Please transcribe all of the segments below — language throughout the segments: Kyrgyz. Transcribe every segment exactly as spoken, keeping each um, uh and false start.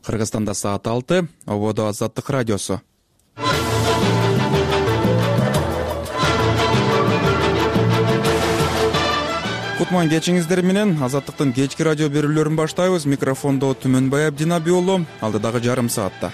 Кыргызстанда саат алты, ободо Азаттык радиосу. Кутман кечиңиздер менен Азаттыктын кечки радио берүүлөрүн баштайбыз. Микрофондо Түмөнбай Абдинабий уулу, алдыдагы жарым саатта.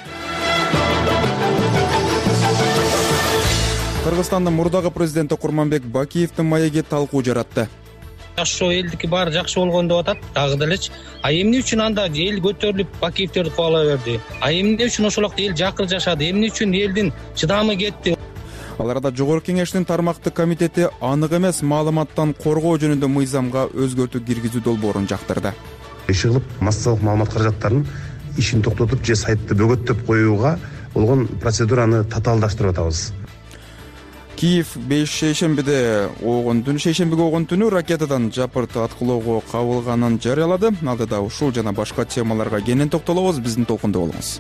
Кыргызстандын мурдагы президенти Курманбек Бакиевдин маеги талкуу жаратты. Ошо элдики баары жакшы болгон деп атат, дагы делечи. А эмне үчүн анда эл көтөрүлүп Бакиевтерди кубала берди? А эмне үчүн ошол убакта эл жакыр жашады? Эмне үчүн элдин чыдамы кетти? Аларда Жогорку Кеңештин тармактык комитети анык эмес маалыматтан коргоо жөнүндө мыйзамга өзгөртүү киргизүү долбоорун жактырды. Иши кылып массалык маалымат каражаттарынын ишин токтотуп же сайтты бөгөттөп коюуга болгон процедураны татаалдаштырып атабыз. Киев беш шейшембиде огон түнү шейшембиге огон түнү ракетадан жапырт аткылоого кабылганын жарыялады. Алдыда ушул жана башка темаларга кенен токтолобуз. Биздин толкунда болуңуз.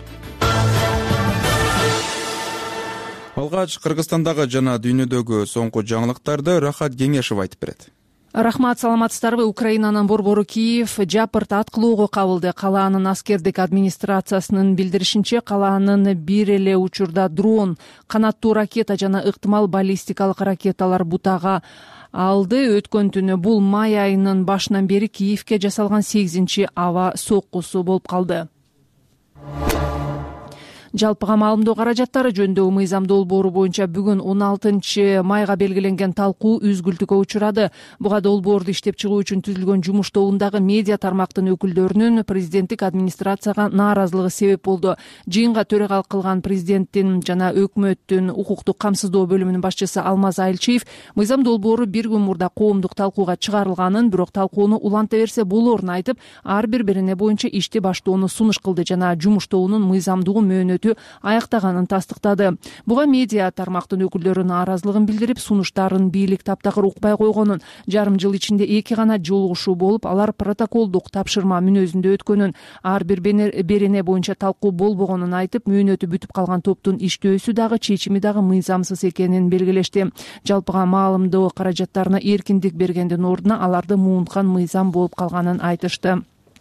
Алгач Кыргызстандагы жана дүйнөдөгү соңку жаңылыктарды Рахат Кеңешев айтып берет. Рахмат, саламатсыздарбы? Украинанын борбору Киев жапырт аткылоого кабылды. Калаанын аскердик администрациясынын билдиришинче, калаанын бир эле учурда дрон, канаттуу ракета жана ыктымал баллистикалык ракеталар бутага алды. Өткөн түнү бул май айынын башынан бери Киевке жасалган сегизинчи аба соккусу болуп калды. Жалпыга маалымдоо каражаттары жөнүндөгү мыйзам долбоору боюнча бүгүн он алтынчы майга белгиленген талкуу үзгүлтүккө учурады. Буга долбоорду иштеп чыгуу үчүн түзүлгөн жумуш тобундагы медиа тармактын өкүлдөрүнүн президенттик администрацияга нааразылыгы себеп болду. Жыйынга төрагалык кылган президенттин жана өкмөттүн укуктук камсыздоо бөлүмүнүн башчысы Алмаз Айлчиев мыйзам долбоору бир күн мурда коомдук талкууга чыгарылганын, бирок талкууну уланта берсе болоорун айтып, ар бир берене боюнча ишти баштоону сунуш кылды жана жумуш тобунун мыйзамдуу мөөнөтү аяктаганын тастыктады. Буга медиа тармактын өкүлдөрү нааразылыгын билдирип, сунуштарын бийлик таптакыр укпай койгонун, жарым жыл ичинде эки гана жолугушуу болуп, алар протоколдук тапшырма мүнөзүндө өткөнүн, ар бир берене боюнча талкуу болбогонун айтып, мөөнөтү бүтүп калган топтун иштөөсү дагы чечими дагы мыйзамсыз экенин белгилешти. Жалпыга маалымдоо каражаттарына эркиндик бергендин ордуна аларды муунткан мыйзам болуп калганын айтышты.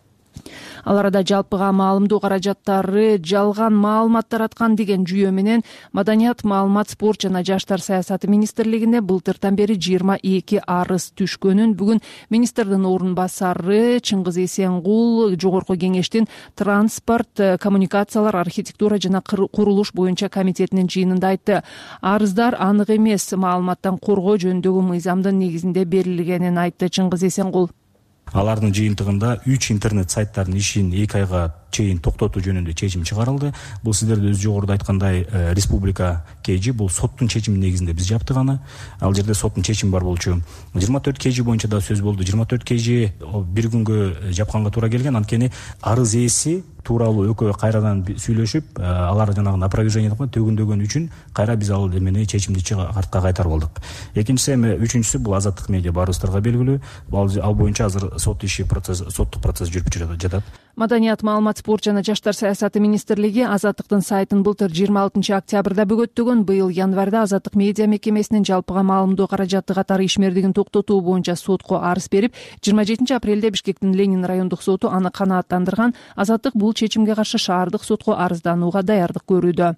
Аларда жалпыга маалымдоо каражаттары жалган маалымат тараткан деген жүйө менен Маданият, маалымат, спорт жана жаштар саясаты министрлигине былтыртан бери жыйырма эки арыз түшкөнүн бүгүн министрдин орун басары Чыңгыз Эсенгул Жогорку Кеңештин транспорт, коммуникациялар, архитектура жана курулуш боюнча комитетинин жыйынында айтты. Арыздар анык эмес маалыматтан коргоо жөнүндөгү мыйзамдын негизинде берилгенин айтты Чыңгыз Эсенгул. Алардын жыйынтыгында үч интернет сайттардын ишин эки айга чейин токтотуу жөнүндө чечим чыгарылды. Бул сиздерде өз жогоруда айткандай республика кж, бул соттун чечими негизинде биз жаптыганы. Ал жерде соттун чечими бар болчу. жыйырма төрт кж боюнча да сөз болду. жыйырма төрт кж бир күнгө жапканга туура келген. Анткени арыз ээси тууралуу экөө кайрадан сүйлөшүп, алар жанагы опровержение төгүндөгөн үчүн кайра биз ал эмени чечимди артка кайтарып алдык. Экинчиси эми үчүнчүсү бул азаттык медиа баарыбыздарга белгилүү. Ал боюнча азыр сот иши процесс, соттук процесс жүрүп жатат. Маданият, маалымат, спорт жана жаштар саясаты министрлиги Азаттыктын сайтын былтыр жыйырма алтынчы октябрда бөгөттөгөн. Быйыл январда Азаттык медиа мекемесинин жалпыга маалымдоо каражаты катары ишмердигин токтотуу боюнча сотко арыз берип, жыйырма жетинчи апрелде Бишкектин Ленин райондук соту аны канааттандырган. Азаттык бул чечимге каршы шаардык сотко арызданууга даярдык көрүүдө.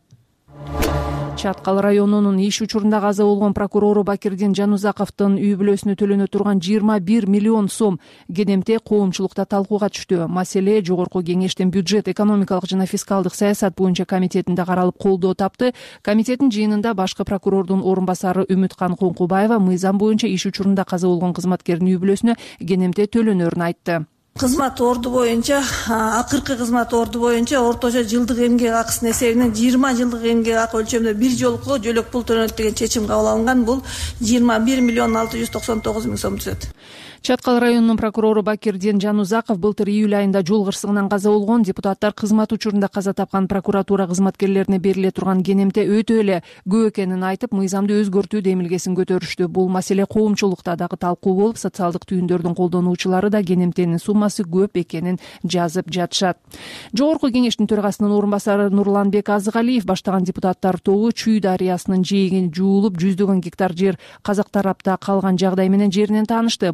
Чаткал районунун иш учурунда каза болгон прокурору Бакирдин Жанузаковдун үй бүлөсүнө төлөнө турган жыйырма бир миллион сом кенемте коомчулукта талкууга түштү. Маселе Жогорку Кеңештин бюджет, экономикалык жана фискалдык саясат боюнча комитетинде каралып колдоо тапты. Комитеттин жыйынында башкы прокурордун орун басары Үмүткан Коңкубаева мыйзам боюнча иш учурунда каза болгон кызматкердин үй бүлөсүнө кенемте төлөнөрүн айтты. Кызмат орду боюнча, акыркы кызмат орду боюнча орточо жылдык эмгек акысынын эсебинен жыйырма жылдык эмгек акы өлчөмүндө бир жолку жөлөк пул төлөнөт деген чечим кабыл алынган. Бул жыйырма бир миллион алты жүз токсон тогуз миң сом түзөт. Чаткал районунун прокурору Бакирдин Жанузаков былтыр июль айында жол кырсыгынан каза болгон. Депутаттар кызмат учурунда каза тапкан прокуратура кызматкерлерине бериле турган кенемте өтө эле көп экенин айтып, мыйзамды өзгөртүү демилгесин көтөрүштү. Бул маселе коомчулукта дагы талкуу болуп, социалдык түйүндөрдүн колдонуучулары да кенемтенин суммасы көп экенин жазып жатышат. Жогорку Кеңештин төрагасынын орун басары Нурланбек Азыгалиев баштаган депутаттар тобу Чүй дарыясынын жээгин жуулуп, жүздөгөн гектар жер казак тарапта калган жагдай менен жеринен таанышты. Бул тууралуу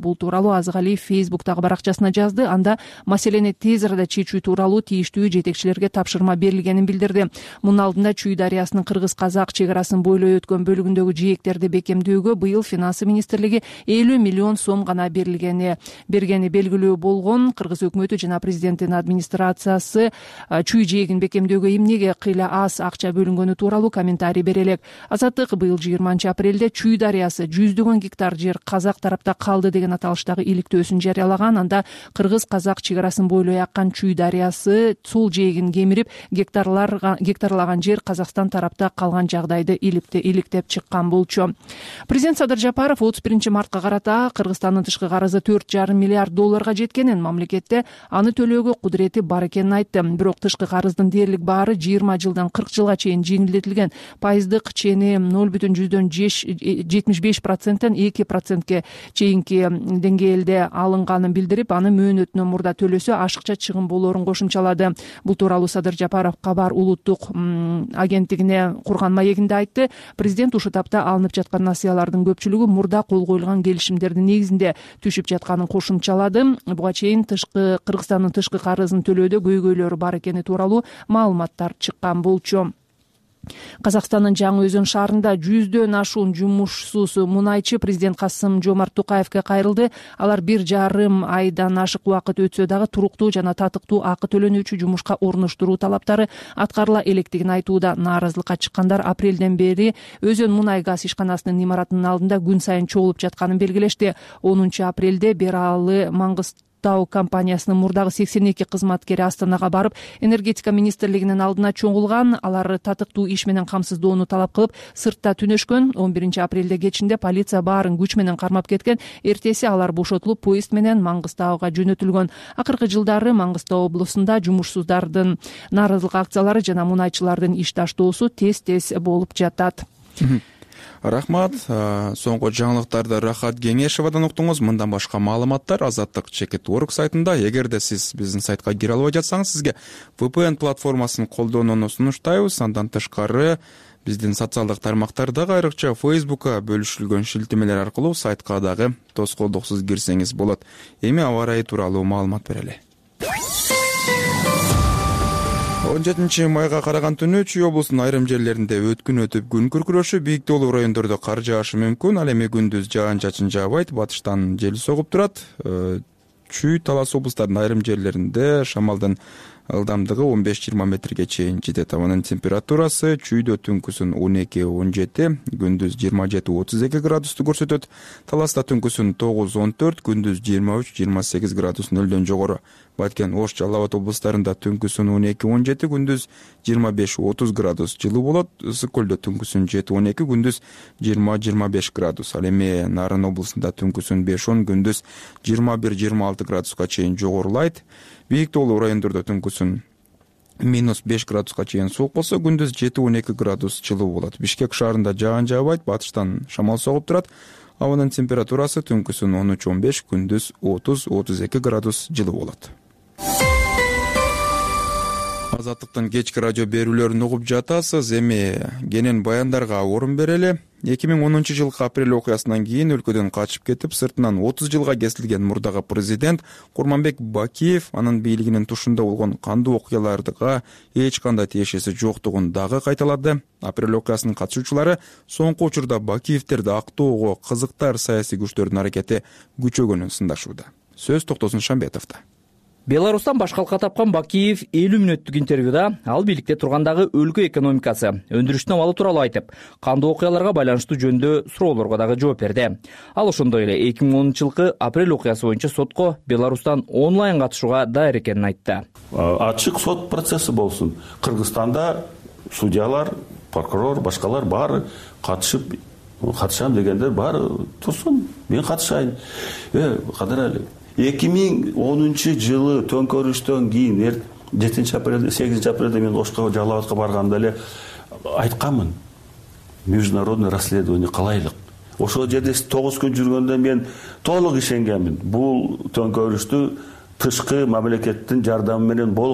тууралуу Азыгалиев Фейсбуктагы баракчасына жазды. Анда маселени тез арада чечүү тууралуу тийиштүү жетекчилерге тапшырма берилгенин билдирди. Мунун алдында Чүй дарыясынын кыргыз-казак чек арасын бойлой өткөн бөлүгүндөгү жээктерди бекемдөөгө быйыл финансы министрлиги элүү миллион сом гана берилгени бергени белгилүү болгон. Кыргыз өкмөтү жана президенттин администрациясы Чүй жээгин бекемдөөгө эмнеге кыйла аз акча бөлүнгөнү тууралуу комментарий бере элек. Азаттык быйыл жыйырманчы апрелде Чүй дарыясы жүздөгөн гектар жер казак тарапта калды деген аталыштагы иликтөөсүн жарыялаган. Анда кыргыз-казак чек арасын бойлой аккан Чүй дарыясы сул жээгин кемирип, гектарларга гектарлаган жер Казакстан тарапта калган жагдайды иликтеп чыккан болчу. Президент Садыр Жапаров отуз биринчи мартка карата Кыргызстандын тышкы карызы төрт жарым миллиард долларга жеткенин, мамлекетте аны төлөөгө кудурети бар экенин айтты. Бирок тышкы карыздын дээрлик баары жыйырма жылдан кырк жылга чейин жеңилдетилген. Пайыздык чени ноль бүтүн жүздөн жетимиш беш проценттен эки процентке чейинки деңгээлде алынганын билдирип, аны мөөнөтүнөн мурда төлөсө ашыкча чыгым болоорун кошумчалады. Бул тууралуу Садыр Жапаров Кабар улуттук агенттигине курган маегинде айтты. Президент ушул тапта алынып жаткан насыялардын көпчүлүгү мурда кол коюлган келишимдердин негизинде түшүп жатканын кошумчалады. Буга чейин тышкы Кыргызстандын тышкы карызын төлөөдө көйгөйлөрү бар экени тууралуу маалыматтар чыккан болчу. Казакстандын Жаңы Өзөн шаарында жүздөн ашуун жумушсуз мунайчы президент Касым Жомарт Токаевге кайрылды. Алар бир жарым айдан ашык убакыт өтсө дагы туруктуу жана татыктуу акы төлөнүүчү жумушка орнуштуруу талаптары аткарыла электигин айтууда. Нааразылыкка чыккандар апрелден бери Өзөн мунай газ ишканасынын имаратынын алдында күн сайын чогулуп жатканын белгилешти. онунчу апрелде Бералы Маңгыстау Тау компаниясынын мурдагы сексен эки кызматкери Астанага барып, энергетика министрлигинин алдына чогулган. Алар татыктуу иш менен камсыздоону талап кылып, сыртта түнөшкөн. он биринчи апрелде кечинде полиция баарын күч менен кармап кеткен. Эртеси алар бошотулуп, поезд менен Маңгыстауга жөнөтүлгөн. Акыркы жылдары Маңгыстау облусунда жумушсуздардын нааразылык акциялары жана мунайчылардын иш таштоосу тез-тез болуп жатат. Рахмат. Соңку жаңылыктарды Рахат Кеңешевадан уктуңуз. Мындан башка маалыматтар Азаттык чекит точка орг сайтында. Эгерде сиз биздин сайтка кире албай жатсаңыз, сизге ви пи эн платформасын колдонууну сунуштайбыз. Андан тышкары биздин социалдык тармактардагы, айрыкча Фейсбукка бөлүшүлгөн шилтемелер аркылуу сайтка дагы тоскоолдуксуз кирсеңиз болот. Эми аба ырайы тууралуу маалымат берели. он жетинчи майга караган түнү Чүй облусунун айрым жерлеринде өткүн өтүп күн күркүрөшү, бийик тоолуу райондордо кар жаашы мүмкүн. Ал эми күндүз жаан-чачын жаабайт, батыштан жел согуп турат. Чүй, Талас облустарынын айрым жерлеринде шамалдын ылдамдыгы он беш жыйырма метрге чейин жетет. Абанын температурасы Чүйдө түнкүсүн он эки он жети, күндүз жыйырма жети отуз эки градусту көрсөтөт. Таласта түнкүсүн тогуз он төрт, күндүз жыйырма үч жыйырма сегиз градус нөлдөн жогору. Баткен, Ош, Жалал Абад облустарында түнкүсүн он эки он жети, күндүз жыйырма беш отуз градус жылуу болот. Ысык көлдө түнкүсүн жети он эки, күндүз жыйырма жыйырма беш градус. Ал эми Нарын облусунда түнкүсүн беш он, күндүз жыйырма бир жыйырма алты градуска чейин жогорулайт. Бийик тоолуу райондордо түнкүсүн минус беш градуска чейин суук болсо, күндүз жети он эки градус жылуу болот. Бишкек шаарында жаан жаабайт, батыштан шамал согуп турат. Абанын температурасы түнкүсүн он үч он беш, күндүз отуз отуз эки градус жылуу болот. Азаттыктын кечки радио берүүлөрүн угуп жатасыз. Эми кенен баяндарга орун берели. эки миң онунчу жылкы апрель окуясынан кийин өлкөдөн качып кетип, сыртынан отуз жылга кесилген мурдагы президент Курманбек Бакиев анын бийлигинин тушунда болгон кандуу окуяларга эч кандай тиешеси жоктугун дагы кайталады. Апрель окуясынын катышуучулары соңку учурда Бакиевтерди актоого кызыктар саясий күчтөрдүн аракети күчөгөнүн сындашууда. Сөз Токтосун Шамбетовдо. Беларустан баш калка тапкан Бакиев элүү мүнөттүк интервьюда ал бийликте тургандагы өлкө экономикасы, өндүрүштүн абалы тууралуу айтып, кандуу окуяларга байланыштуу жөнүндө суроолорго дагы жооп берди. Ал ошондой эле эки миң онунчу жылкы апрель окуясы боюнча сотко Беларустан онлайн катышууга даяр экенин айтты. Ачык сот процесси болсун. Кыргызстанда судьялар, прокурор, башкалар баары катышып, катышам дегендер баары турсун. Мен катышайын. Э, кадыралы. эки миң онунчу жылы төңкөрүштөн кийин жетинчи апрелде, сегизинчи апрелде мен Ошко, Жалал Абадка барганда эле айтканмын. Международный расследование кылайлык. Ошол жерде тогуз күн жүргөндө мен толук ишенгенмин. Бул төңкөрүштү тышкы мамлекеттин жардамы менен болгон.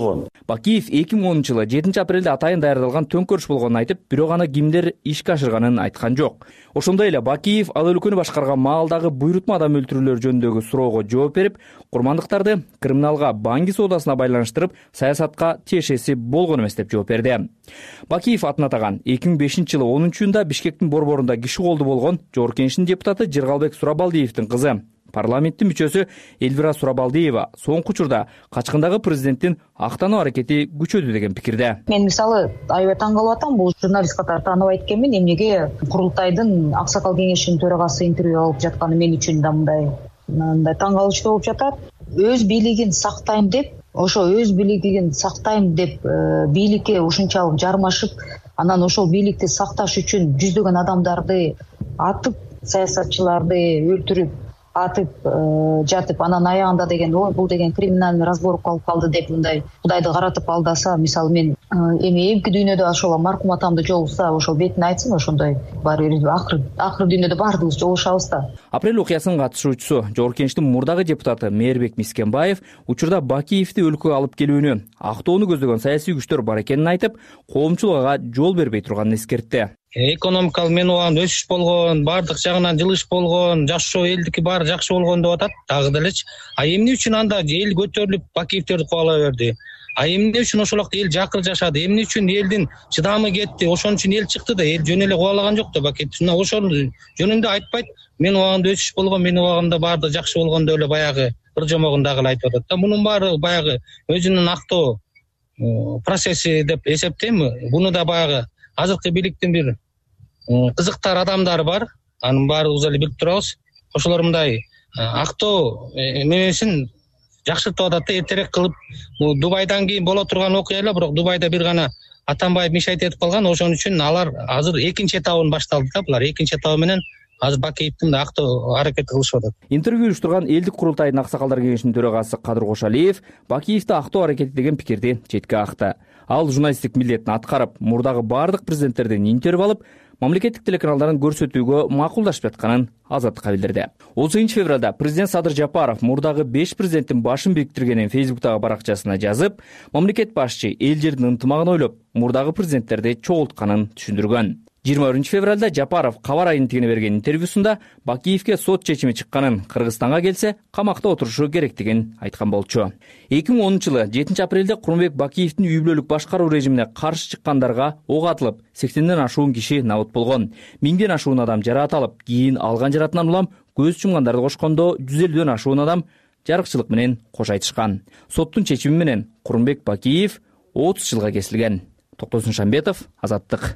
Бакиев эки миң онунчу жылы жетинчи апрелде атайын даярдалган төңкөрүш болгонун айтып, бирок аны кимдер ишке ашырганын айткан жок. Ошондой эле Бакиев ал өлкөнү башкарган маалдагы буйрутма адам өлтүрүүлөр жөнүндөгү суроого жооп берип, курмандыктарды криминалга, банги соодасына байланыштырып, саясатка тиешеси болгон эмес деп жооп берди. Бакиев атын атаган эки миң бешинчи жылы онунчу июнда Бишкектин борборунда киши колду болгон Жогорку Кеңештин депутаты Жыргалбек Сурабалдиевдин кызы, парламенттин мүчөсү Элвира Сурабалдиева соңку учурда качкындагы президенттин актануу аракети күчөдү деген пикирде. Мен мисалы аябай таң калып атам, бул журналист катары тааныбайт экенмин. Эмнеге курултайдын Аксакал кеңешинин төрагасы интервью алып жатканы мен үчүн да мындай мындай таң калыштуу болуп жатат. Өз бийлигин сактайм деп, ошо өз бийлигин сактайм деп бийликке ушунчалык жармашып, анан ошол бийликти сакташ үчүн жүздөгөн адамдарды атып, саясатчыларды өлтүрүп атып жатып, анан аягында деген ой бул деген криминальный разборка алып калды деп мындай Кудайды каратып алдаса, мисалы мен эми эмки дүйнөдө ошол маркум атамды жолугса, ошол бетин айтсын, ошондой баары бир акыр акыр дүйнөдө баардыгыбыз жолугушабыз да. Апрель окуясынын катышуучусу Жогорку Кеңештин мурдагы депутаты Мээрбек Мискенбаев учурда Бакиевди өлкөгө алып келүүнү, актоону көздөгөн саясий күчтөр бар экенин айтып, коомчулук ага жол бербей турганын эскертти. Экономикалык менен өсүш болгон, баардык жагынан жылыш болгон, жашоо элдики баары жакшы болгон деп атат. Дагы делечи, а эмне үчүн анда эл көтөрүлүп Бакиевтерди куа ала берди? А эмне үчүн ошол убакта эл жакыр жашады? Эмне үчүн элдин чыдамы кетти? Ошон үчүн эл чыкты да, эл жөн эле кубалаган жок да Бакиевди. Мына ошол жөнүндө айтпайт. Мен убагында өсүш болгон, мен убагында баардык жакшы болгон деп эле баягы ыр жомогун дагы айтып атат да. Мунун баары баягы өзүнүн актоо процесси деп эсептейм. Буну да баягы азыркы бийликтин бир кызыктар адамдары бар. Анын баарыбыз эле билип турабыз. Ошолор мындай актоо менесин жакшыртып атат да, эртерээк кылып. Бул Дубайдан кийин боло турган окуя эле, бирок Дубайда бир гана Атамбаев мешайт этип калган. Ошон үчүн алар азыр экинчи этабын башталды да. Булар экинчи этабы менен азыр Бакиевдин актоо аракети кылышып атат. Интервью уюштурган элдик курултайдын Аксакалдар кеңешинин төрагасы Кадыр Кошалиев Бакиевди актоо аракети деген пикирди четке акты. Ал журналисттик милдетин аткарып, мурдагы баардык президенттерден интервью алып, мамлекеттик телеканалдарын көрсөтүүгө макулдашып жатканын Азаттыкка билдирди. он сегизинчи февралда президент Садыр Жапаров мурдагы беш президенттин башын бириктиргенин Фейсбуктагы баракчасына жазып, мамлекет башчы эл жердин ынтымагын ойлоп, мурдагы президенттерди чогултканын түшүндүргөн. жыйырма биринчи февралда Жапаров Кабар агенттигине берген интервьюсунда Бакиевге сот чечими чыкканын, Кыргызстанга келсе камакта отурушу керектигин айткан болчу. эки миң онунчу жылы жетинчи апрелде Курманбек Бакиевдин үй бүлөлүк башкаруу режимине каршы чыккандарга ок атылып, сексенден ашуун киши набыт болгон. Миңден ашуун адам жараат алып, кийин алган жараатынан улам көз жумгандарды кошкондо жүз элүүдөн ашуун адам жарыкчылык менен кош айтышкан. Соттун чечими менен Курманбек Бакиев отуз жылга кесилген. Токтосун Шамбетов, Азаттык.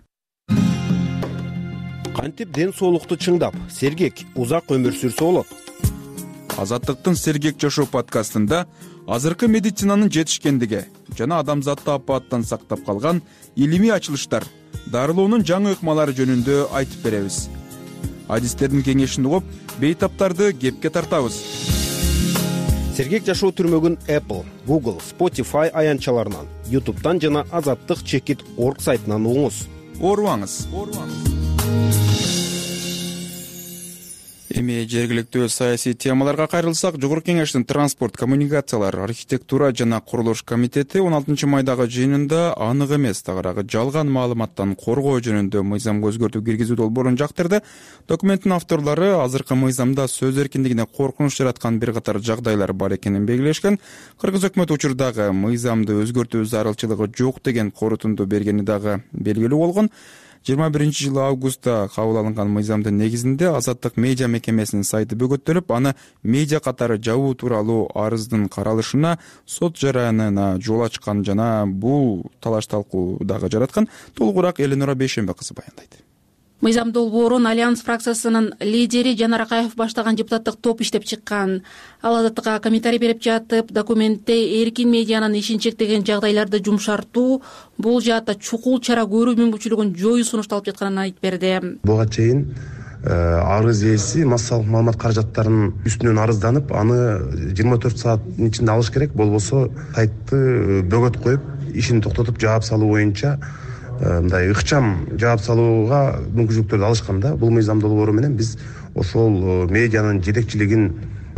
Кантип ден соолукту чыңдап, сергек, узак өмүр сүрсө болот? Азаттыктын Сергек жашоо подкастында азыркы медицинанын жетишкендиги жана адамзатты апааттан сактап калган илимий ачылыштар, дарылоонун жаңы ыкмалары жөнүндө айтып беребиз. Адистердин кеңешин угуп, бейтаптарды кепке тартабыз. Сергек жашоо түрмөгүн Apple, Google, Spotify аянтчаларынан, YouTube'дан жана азаттык чекит точка орг сайтынан угуңуз. Оорубаңыз. Эми жергиликтүү саясий темаларга кайрылсак, Жогорку Кеңештин транспорт, коммуникациялар, архитектура жана курулуш комитети он алтынчы майдагы жыйынында анык эмес, тагыраагы жалган маалыматтан коргоо жөнүндө мыйзамга өзгөртүү киргизүү долбоорун жактырды. Документтин авторлору азыркы мыйзамда сөз эркиндигине коркунуч жараткан бир катар жагдайлар бар экенин белгилешкен. Кыргыз өкмөтү учурдагы мыйзамды өзгөртүү зарылчылыгы жок деген корутунду бергени дагы белгилүү болгон. жыйырма биринчи жылы августта кабыл алынган мыйзамдын негизинде Азаттык медиа мекемесинин сайты бөгөттөлүп, аны медиа катары жабуу тууралуу арыздын каралышына сот жараянына жол ачкан жана бул талаш талкуу дагы жараткан. Толугураак Эленора Бейшембе кызы баяндайт. Мыйзам долбоорун Альянс фракциясынын лидери Жан Аракаев баштаган депутаттык топ иштеп чыккан. Ал Азаттыкка комментарий берип жатып, документте эркин медианын ишин чектеген жагдайларды жумшартуу, бул жаатта чукул чара көрүү мүмкүнчүлүгүн жоюу сунушталып жатканын айтып берди. Буга чейин арыз ээси массалык маалымат каражаттарынын үстүнөн арызданып, аны жыйырма төрт сааттын ичинде алыш керек, болбосо сайтты бөгөт коюп, ишин токтотуп жаап салуу боюнча мындай ыкчам жаап салууга мүмкүнчүлүктөрдү алышкан да. Бул мыйзам долбоору менен биз ошол медианын жетекчилигин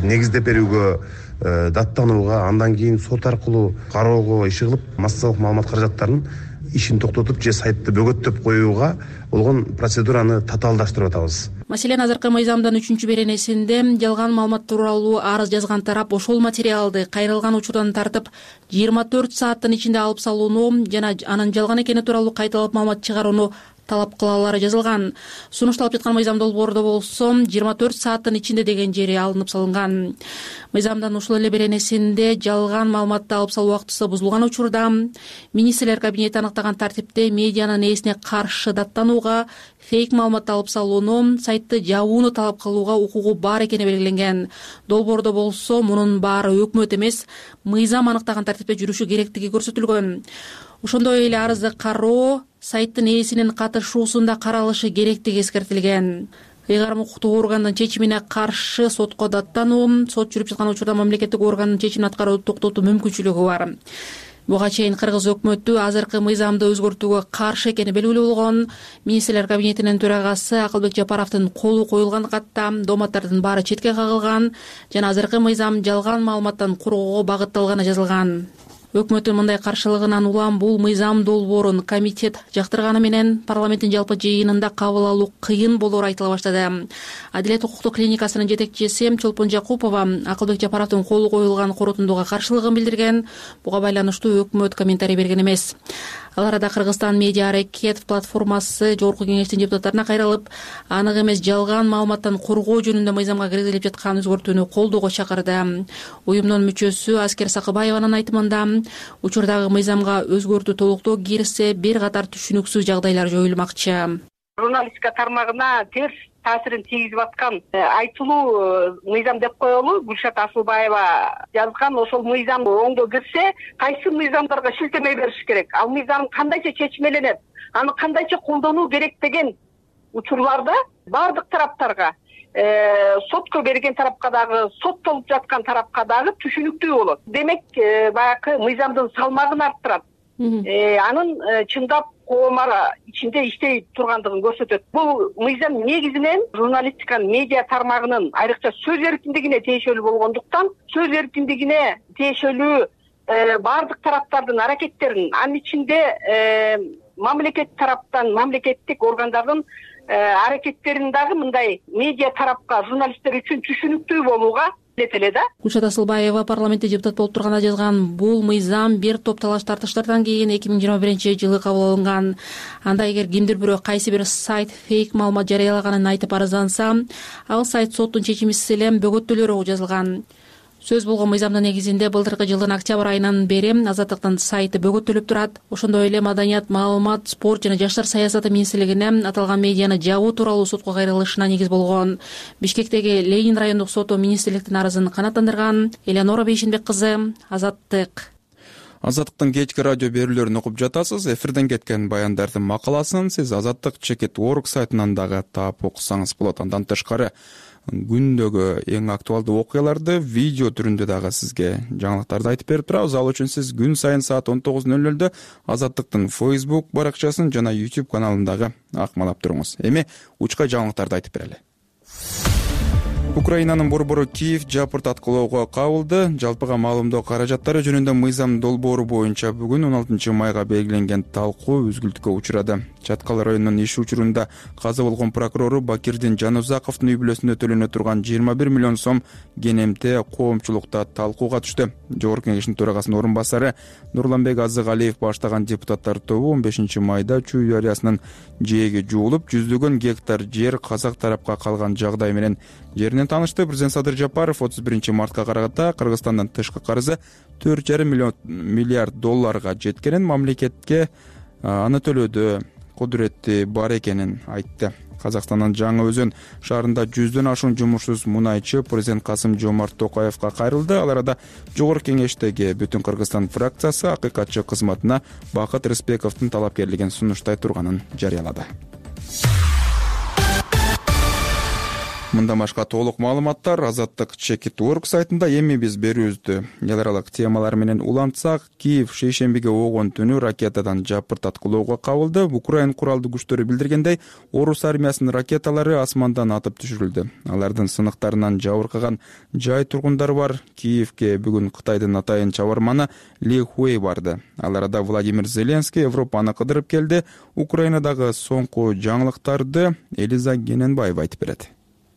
негиздеп берүүгө, даттанууга, андан кийин сот аркылуу кароого иши кылып массалык маалымат каражаттарын ишин токтотуп же сайтты бөгөттөп коюуга болгон процедураны татаалдаштырып атабыз. Маселен, азыркы мыйзамдын үчүнчү беренесинде жалган маалымат тууралуу арыз жазган тарап ошол материалды кайрылган учурдан тартып жыйырма төрт сааттын ичинде алып салууну жана анын жалган экени тууралуу кайталап маалымат чыгарууну талап кылалары жазылган. Сунушталып жаткан мыйзам долбоордо болсо жыйырма төрт сааттын ичинде деген жери алынып салынган. Мыйзамдын ушул эле беренесинде жалган маалыматты алып салуу убактысы бузулган учурда министрлер кабинети аныктаган тартипте медианын ээсине каршы даттанууга, фейк маалыматты алып салууну, сайтты жабууну талап кылууга укугу бар экени белгиленген. Долбоордо болсо мунун баары өкмөт эмес, мыйзам аныктаган тартипте жүрүшү керектиги көрсөтүлгөн. Ошондой эле арызды кароо сайттын ээсинин катышуусунда каралышы керектиги эскертилген. Ыйгарым укуктук органдын чечимине каршы сотко даттануу, сот жүрүп жаткан учурда мамлекеттик органдын чечимин аткарууну токтотуу мүмкүнчүлүгү бар. Буга чейин кыргыз өкмөтү азыркы мыйзамды өзгөртүүгө каршы экени белгилүү болгон. Министрлер кабинетинин төрагасы Акылбек Жапаровдун колу коюлган катта дооматтардын баары четке кагылган жана азыркы мыйзам жалган маалыматтан коргоого багытталганы жазылган. Өкмөттүн мындай каршылыгынан улам бул мыйзам долбоорун комитет жактырганы менен парламенттин жалпы жыйынында кабыл алуу кыйын болоору айтыла баштады. Адилет укуктук клиникасынын жетекчиси Чолпон Жакупова Акылбек Жапаровдун колу коюлган корутундуга каршылыгын билдирген. Буга байланыштуу өкмөт комментарий берген эмес. Ал арада Кыргызстан медиа аракет платформасы жогорку кеңештин депутаттарына кайрылып, анык эмес жалган маалыматтан коргоо жөнүндө мыйзамга киргизилип жаткан өзгөртүүнү колдоого чакырды. Уюмдун мүчөсү Аскер Сакыбаеванын айтымында, учурдагы мыйзамга өзгөртүү толуктоо кирсе, бир катар түшүнүксүз жагдайлар жоюлмакчы. Журналистика тармагына терс таасирин тийгизип аткан айтылуу мыйзам деп коелу. Гүлшат Асылбаева жазган ошол мыйзам оңдо кирсе, кайсы мыйзамдарга шилтеме бериш керек, ал мыйзам кандайча чечмеленет, аны кандайча колдонуу керек деген учурларда бардык тараптарга, сотко берген тарапка дагы, соттолуп жаткан тарапка дагы түшүнүктүү болот. Демек, баягы мыйзамдын салмагын арттырат. Анын чындап коомара ичинде иштей тургандыгын көрсөтөт. Бул мыйзам негизинен журналистиканын, медиа тармагынын айрыкча сөз эркиндигине тиешелүү болгондуктан, сөз эркиндигине тиешелүү бардык тараптардын аракеттерин, анын ичинде мамлекет тараптан, мамлекеттик органдардын аракеттерин дагы мындай медиа тарапка, журналисттер үчүн түшүнүктүү болууга эле да. Гүлшат Асылбаева парламентте депутат болуп турганда жазган, бул мыйзам бир топ талаш тартыштардан кийин эки миң жыйырма биринчи жылы кабыл алынган. Анда эгер кимдир бирөө кайсы бир сайт фейк маалымат жарыялаганын айтып арызданса, ал сайт соттун чечимисиз эле бөгөттөлөрү жазылган. Сөз болгон мыйзамдын негизинде былтыркы жылдын октябрь айынан бери Азаттыктын сайты бөгөттөлүп турат. Ошондой эле Маданият, маалымат, спорт жана жаштар саясаты министрлигине аталган медианы жабуу тууралуу сотко кайрылышына негиз болгон. Бишкектеги Ленин райондук соту министрликтин арызын канааттандырган. Элеонора Бейшенбек кызы, Азаттык. Азаттыктын кечки радио берүүлөрүн окуп жатасыз. Эфирден кеткен баяндардын макаласын сиз Азаттык чекит орг сайтынан дагы таап окусаңыз болот. Андан тышкары күндөгү эң актуалдуу окуяларды видео түрүндө дагы сизге жаңылыктарды айтып берип турабыз. Ал үчүн сиз күн сайын саат он тогуз ноль нолдо Азаттыктын Facebook баракчасын жана YouTube каналын дагы акмалап туруңуз. Эми учка жаңылыктарды айтып берели. Украинанын борбору Киев жапырт аткылоого кабылды. Жалпыга маалымдоо каражаттары жөнүндө мыйзам долбоору боюнча бүгүн он алтынчы майга белгиленген талкуу үзгүлтүккө учурады. Чаткал районунун иш учурунда каза болгон прокурору Бакирдин Жанузаковдун үй бүлөсүндө төлөнө турган жыйырма бир миллион сом кенемте коомчулукта талкууга түштү. Жогорку кеңештин төрагасынын орун басары Нурланбек Азыгалиев баштаган депутаттар тобу он бешинчи майда Чүй дарыясынын жээги жуулуп, жүздөгөн гектар жер казак тарапка калган жагдай менен жеринен таанышты. Президент Садыр Жапаров отуз биринчи мартка караганда Кыргызстандан тышкы карызы төрт жарым миллиард долларга жеткенин, мамлекетке аны төлөөдө кудурети бар экенин айтты. Казакстандын Жаңы Өзөн шаарында жүздөн ашуун жумушсуз мунайчы президент Касым Жомарт Токаевга кайрылды. Ал арада жогорку кеңештеги Бүтүн Кыргызстан фракциясы акыйкатчы кызматына Бакыт Рыспековдун талапкерлигин сунуштай турганын жарыялады. Мындан башка толук маалыматтар Азаттык чекит точка орг сайтында. Эми биз берүүбүздү эл аралык темалар менен улантсак, Киев шейшембиге огон түнү ракетадан жапырт аткылоого кабылды. Украин куралдуу күчтөрү билдиргендей, орус армиясынын ракеталары асмандан атып түшүрүлдү. Алардын сыныктарынан жабыркаган жай тургундары бар. Киевге бүгүн Кытайдын атайын чабарманы Ли Хуэй барды. Ал арада Владимир Зеленский Европаны кыдырып келди. Украинадагы соңку жаңылыктарды Элиза Гененбаева айтып берет.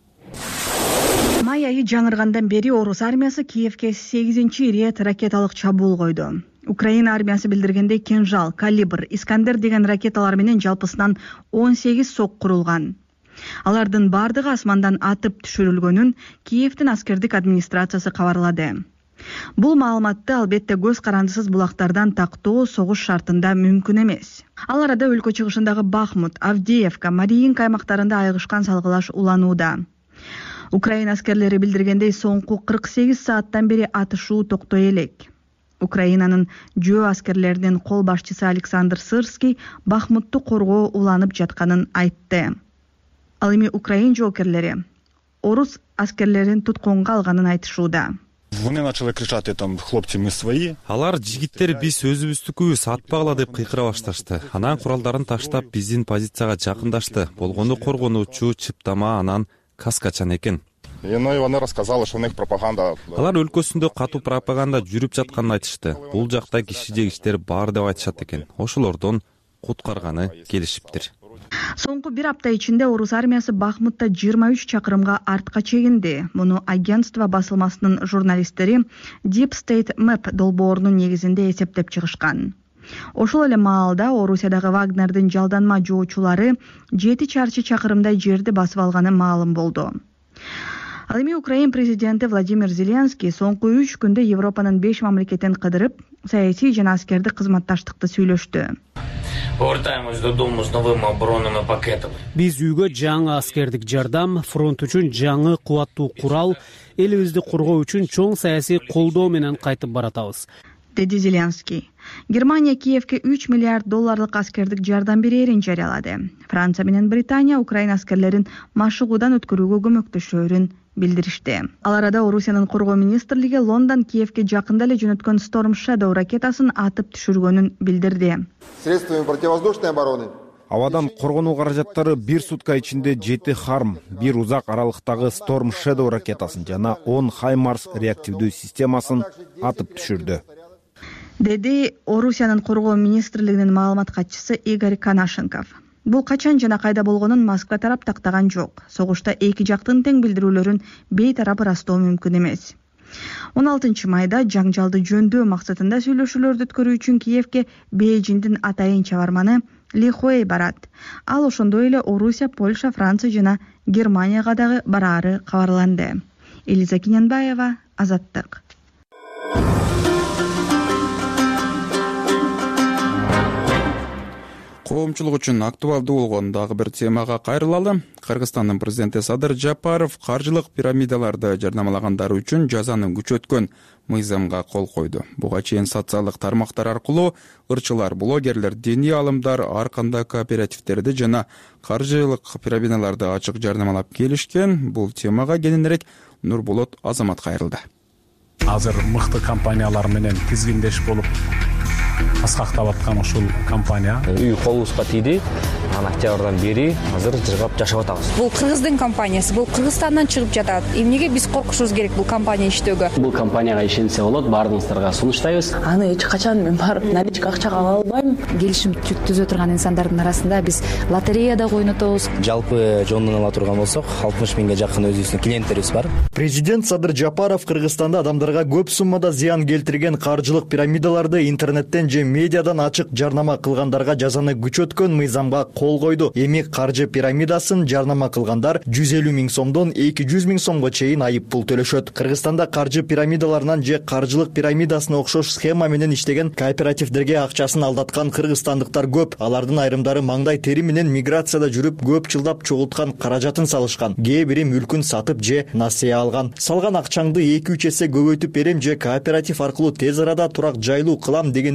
Май айы жаңыргандан бери орус армиясы Киевге сегизинчи ирет ракеталык чабуул койду. Украина армиясы билдиргендей, Кинжал, Калибр, Искандер деген ракеталар менен жалпысынан он сегиз сок курулган. Алардын бардыгы асмандан атып түшүрүлгөнүн Киевдин аскердик администрациясы кабарлады. Бул маалыматты албетте көз карандысыз булактардан тактоо согуш шартында мүмкүн эмес. Ал арада өлкө чыгышындагы Бахмут, Авдеевка, Мариинка аймактарында айгышкан салгылаш уланууда. Украина аскерлери билдиргендей, соңку кырк сегиз сааттан бери атышуу токтой элек. Украинанын жөө аскерлеринин кол башчысы Александр Сырский Бахмутту коргоо уланып жатканын айтты. Ал эми Украин жоокерлери орус аскерлерин туткунга алганын айтышууда. Вони начали кричати там хлопці ми свої. Алар жигиттер биз өзүбүздүкү сатпагыла деп кыйкыра башташты. Анан куралдарын таштап биздин позицияга жакындашты. Болгону коргонуучу чыптама анан каскачан экен. Ну и вони рассказали, що у них пропаганда. Алар өлкөсүндө катуу пропаганда жүрүп жатканын айтышты. Бул жакта киши жегичтер бар деп айтышат экен. Ошолордон куткарганы келишиптир. Соңку бир апта ичинде орус армиясы Бахмутта жыйырма үч чакырымга артка чегинди. Муну агентство басылмасынын журналисттери Deep State Map долбоорунун негизинде эсептеп чыгышкан. Ошол эле маалда Орусиядагы Вагнердин жалданма жоочулары жети чарчы чакырымдай жерди басып алганы маалым болду. Ал эми Украин президенти Владимир Зеленский соңку үч күндө Европанын беш мамлекетин кыдырып, саясий жана аскердик кызматташтыкты сүйлөштү. Биз үйгө жаңы аскердик жардам, фронт үчүн жаңы кубаттуу курал, элибизди коргоо үчүн чоң саясий колдоо менен кайтып баратабыз, деди Зеленский. Германия Киевге үч миллиард долларлык аскердик жардам берерин жарыялады. Франция менен Британия Украина аскерлерин машыгуудан өткөрүүгө көмөктөшөөрүн билдиришти. Ал арада Орусиянын коргоо министрлиги Лондон Киевге жакында эле жөнөткөн Storm Shadow ракетасын атып түшүргөнүн билдирди. Средствами противовоздушной обороны Абадан коргонуу каражаттары бир сутка ичинде жети Харм, бир узак аралыктагы Storm Shadow ракетасын жана он Хаймарс реактивдүү системасын атып түшүрдү, деди Орусиянын коргоо министрлигинин маалымат катчысы Игорь Канашенков. Бул качан жана кайда болгонун Москва тарап тактаган жок. Согушта эки жактын тең билдирүүлөрүн бейтарап ырастоо мүмкүн эмес. он алтынчы майда жаңжалды жөндөө максатында сүйлөшүүлөрдү өткөрүү үчүн Киевге Бейжиңдин атайын чабарманы Ли Хуэй барат. Ал ошондой эле Орусия, Польша, Франция жана Германияга дагы бараары кабарланды. Элиза Гененбаева, Азаттык. Коомчулук үчүн актуалдуу болгон дагы бир темага кайрылалы. Кыргызстандын президенти Садыр Жапаров каржылык пирамидаларды жарнамалагандары үчүн жазаны күчөткөн мыйзамга кол койду. Буга чейин социалдык тармактар аркылуу ырчылар, блогерлер, диний алымдар ар кандай кооперативдерди жана каржылык пирамидаларды ачык жарнамалап келишкен. Бул темага кененирээк Нурболот Азамат кайрылды. Азыр мыкты компаниялар менен тизгиндеш болуп аскактап аткан ушул компания үй колубузга тийди. Анан октябрдан бери азыр жыргап жашап атабыз. Бул Кыргыздын компаниясы, бул Кыргызстандан чыгып жатат. Эмнеге биз коркушубуз керек бул компания иштөөгө? Бул компанияга ишенсе болот, баардыгыңыздарга сунуштайбыз. Аны эч качан мен барып наличка акчага ала албайм. Келишим түзө турган инсандардын арасында биз лотереяда ойнотобуз. Жалпы жонунан ала турган болсок, алтымыш миңге жакын өзүбүздүн клиенттерибиз бар. Президент Садыр Жапаров Кыргызстанда адамдарга көп суммада зыян келтирген каржылык пирамидаларды интернеттен же медиадан ачык жарнама кылгандарга жазаны күчөткөн мыйзамга кол койду. Эми каржы пирамидасын жарнама кылгандар жүз элүү миң сомдон эки жүз миң сомго чейин айып пул төлөшөт. Кыргызстанда каржы пирамидаларынан же каржылык пирамидасына окшош схема менен иштеген кооперативдерге акчасын алдаткан кыргызстандыктар көп. Алардын айрымдары маңдай тери менен миграцияда жүрүп көп жылдап чогулткан каражатын салышкан. Кээ бири мүлкүн сатып же насыя алган. Салган акчаңды эки үч эсе көбөйтүп берем же кооператив аркылуу тез арада турак жайлуу кылам дегендердин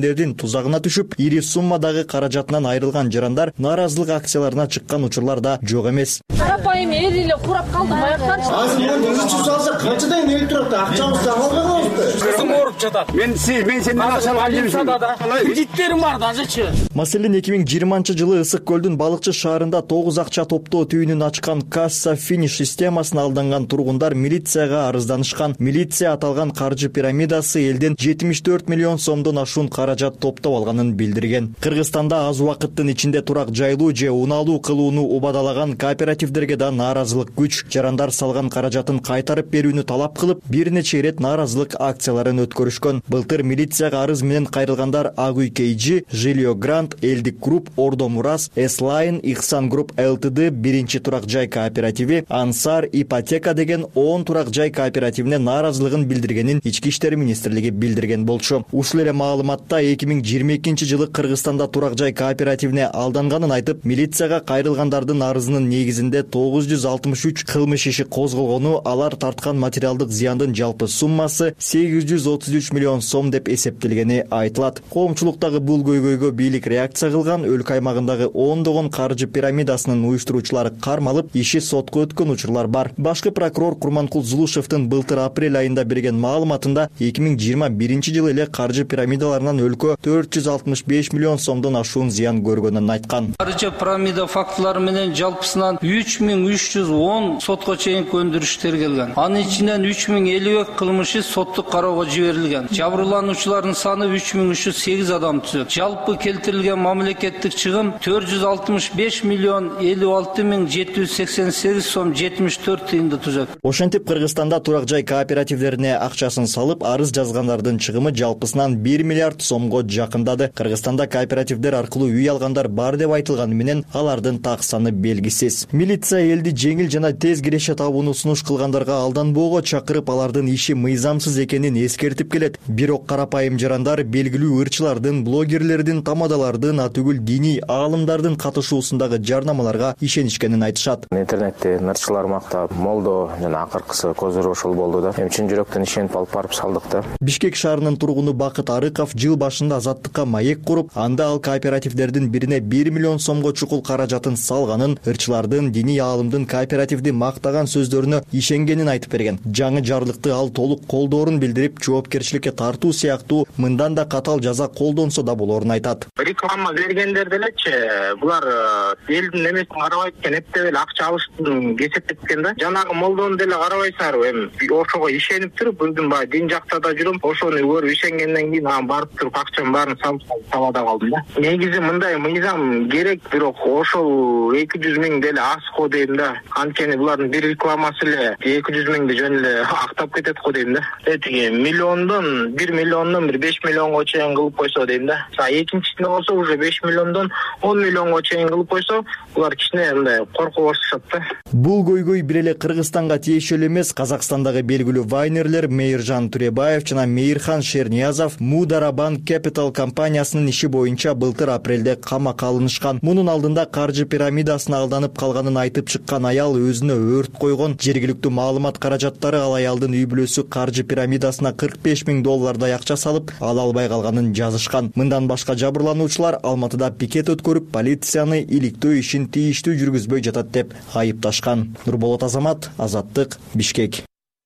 тузагына түшүп, ири суммадагы каражатынан айрылган жарандар нааразылык акцияларына чыккан учурлар да жок эмес. Карапайым эл эле курап калды, баяктанчы. Азыр үч жүз алса канчадан эл турат? Акчабызды албай калабызбы? Кызым ооруп жатат. Мен сиз мен сенден акчаны алып жүрмүн. Кредиттерим бар дажычы. Маселен эки миң жыйырманчы жылы Ысык көлдүн Балыкчы шаарында тогуз акча топтоо түйүнүн ачкан касса финиш системасына алданган тургундар милицияга арызданышкан. Милиция аталган каржы пирамидасы элден жетимиш төрт миллион сомдон ашуун каражат топтоп алганын билдирген. Кыргызстанда аз убакыттын ичинде турак жайлуу же унаалуу кылууну убадалаган кооперативдерге да нааразылык күч. Жарандар салган каражатын кайтарып берүүнү талап кылып, бир нече ирет нааразылык акцияларын өткөрүшкөн. Былтыр милицияга арыз менен кайрылгандар Ак үй Кейжи, Жилио Грант, Элдик Групп, Ордо Мурас, Эслайн, Ихсан Групп ЛТД, биринчи турак жай кооперативи, Ансар, Ипотека деген он турак жай кооперативине нааразылыгын билдиргенин Ички иштер министрлиги билдирген болчу. Ушул эле маалыматта эки миң жыйырма экинчи жылы Кыргызстанда турак жай кооперативине алданганын айтып, милицияга кайрылгандардын арызынын негизинде тогуз жүз алтымыш үч кылмыш иши козголгону, алар тарткан материалдык зыяндын жалпы суммасы сегиз жүз отуз үч миллион сом деп эсептелгени айтылат. Коомчулуктагы бул көйгөйгө бийлик реакция кылган, өлкө аймагындагы ондогон каржы пирамидасынын уюштуруучулары кармалып, иши сотко өткөн учурлар бар. Башкы прокурор Курманкул Зулушевдин былтыр апрель айында берген маалыматында эки миң жыйырма биринчи жылы эле каржы пирамидаларынан өлкө төрт жүз алтымыш беш миллион сомдон ашуун зыян көргөнүн айткан. Каржы пирамида фактылары менен жалпысынан үч миң үч жүз он сотко чейинки өндүрүштөр келген. Анын ичинен үч миң элүү эки кылмышы соттук кароого жиберилген. Жабырлануучулардын саны үч миң үч жүз сегиз адам түзөт. Жалпы келтирилген мамлекеттик чыгым төрт жүз алтымыш беш миллион элүү алты миң жети жүз сексен сегиз сом жетимиш төрт тыйынды түзөт. Ошентип Кыргызстанда турак жай кооперативдерине акчасын салып, арыз жазгандардын чыгымы жалпысынан бир миллиард сомго жакындады. Кыргызстанда кооперативдер аркылуу үй алгандар бар деп айтылганы менен алардын так саны белгисиз. Милиция элди жеңил жана тез киреше табууну сунуш кылгандарга алданбоого чакырып, алардын иши мыйзамсыз экенин эскертип келет. Бирок карапайым жарандар белгилүү ырчылардын, блогерлердин, тамадалардын, атүгүл диний аалымдардын катышуусундагы жарнамаларга ишенишкенин айтышат. Интернетте ырчылар мактап, молдо жана акыркысы көздөр ошол болду да. Эми чын жүрөктөн ишенип алып барып салдык да. Бишкек шаарынын тургуну Бакыт Арыков жыл башында Азаттыкка маек куруп, анда ал кооперативдердин бирине бир миллион сомго чукул каражатын салганын, ырчылардын, диний аалымдын кооперативди мактаган сөздөрүнө ишенгенин айтып берген. Жаңы жарлыкты ал толук колдоорун билдирип, жоопкерчиликке тартуу сыяктуу мындан да катал жаза колдонсо да болоорун айтат. Реклама бергендер делечи, булар элдин эмесин карабайт экен, эптеп эле акча алыштын кесиптеп экен да. Жанагы молдону деле карабайсыңарбы, эми ошого ишенип туруп, өзүм баягы дин жакта да жүрөм, ошону көрүп ишенгенден кийин анан барып туруп акчанын баарын салып табада калдым да. Негизи мындай мыйзам керек, бирок ошол эки жүз миң деле аз го дейм да. Анткени булардын бир рекламасы эле эки жүз миңди жөн эле актап кетет го дейм да. Этиги миллиондон, бир миллиондон бир беш миллионго чейин кылып койсо дейм да. Экинчисинде болсо уже беш миллиондон он миллионго чейин кылып койсо, булар кичине мындай коркуп башташат да. Бул көйгөй бир эле Кыргызстанга тиешелүү эмес. Казакстандагы белгилүү вайнерлер Мейиржан Туребаев жана Мейирхан Шерниязов Мударабан Capital компаниясынын иши боюнча былтыр апрелде камакка алынышкан. Мунун алдында каржы пирамидасына алданып калганын айтып чыккан аял өзүнө өрт койгон. Жергиликтүү маалымат каражаттары ал аялдын үй бүлөсү каржы пирамидасына кырк беш миң доллардай акча салып, ала албай калганын жазышкан. Мындан башка жабырлануучулар Алматыда пикет өткөрүп, полицияны иликтөө ишин тийиштүү жүргүзбөй жатат деп айыпташкан. Нурболот Азамат, Азаттык, Бишкек.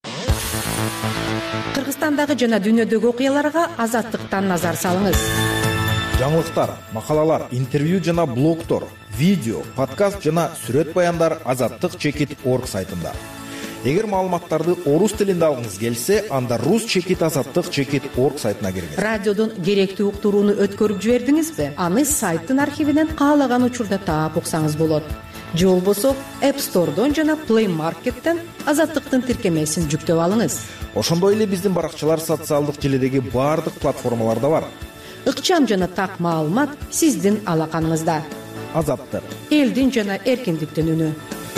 Кыргызстандагы жана дүйнөдөгү окуяларга Азаттыктан назар салыңыз. Жаңылыктар, макалалар, интервью жана блогтор, видео, подкаст жана сүрөт баяндар азаттык чекит точка орг сайтында. Эгер маалыматтарды орус тилинде алгыңыз келсе, анда рус чекит азаттык чекит точка орг сайтына киргиз. Радиодон керектүү уктурууну өткөрүп жибердиңизби? Аны сайттын архивинен каалаган учурда таап уксаңыз болот. Же болбосо App Store'дон жана Play Market'тен Азаттыктын тиркемесин жүктөп алыңыз. Ошондой эле биздин баракчалар социалдык желидеги баардык платформаларда бар. Ыкчам жана так маалымат сиздин алаканыңызда. Азаттык. Элдин жана эркиндиктин үнү.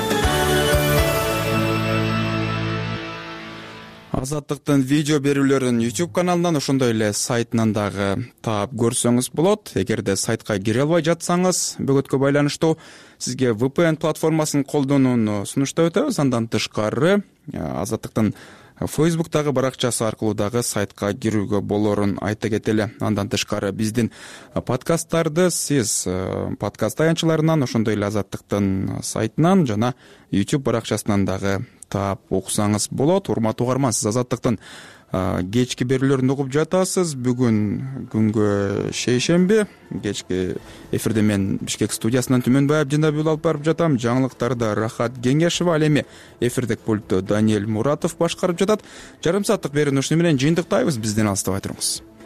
Азаттыктын видео берүүлөрүн YouTube каналынан, ошондой эле сайтынан дагы таап көрсөңүз болот. Эгерде сайтка кире албай жатсаңыз, бөгөткө байланыштуу сизге ви пи эн платформасын колдонууну сунуштап өтөбүз. Андан тышкары Азаттыктын фейсбуктагы баракчасы аркылуу дагы сайтка кирүүгө болорун айта кетели. Андан тышкары биздин подкасттарды сиз подкаст таянчыларынан, ошондой эле Азаттыктын сайтынан жана YouTube баракчасынан дагы таап окусаңыз болот. Урматтуу угарман, сиз Азаттыктын кечки берүүлөрүн угуп жатасыз. Бүгүн күнгө шейшемби, кечки эфирде мен Бишкек студиясынан Түмөнбаев Жандабеков алып барып жатам. Жаңылыктарды Рахат Кеңешева, ал эми эфирдик пультту Даниэль Муратов башкарып жатат. Жарым сааттык берүүнү ушуну менен жыйынтыктайбыз. Бизден алыстабай туруңуз.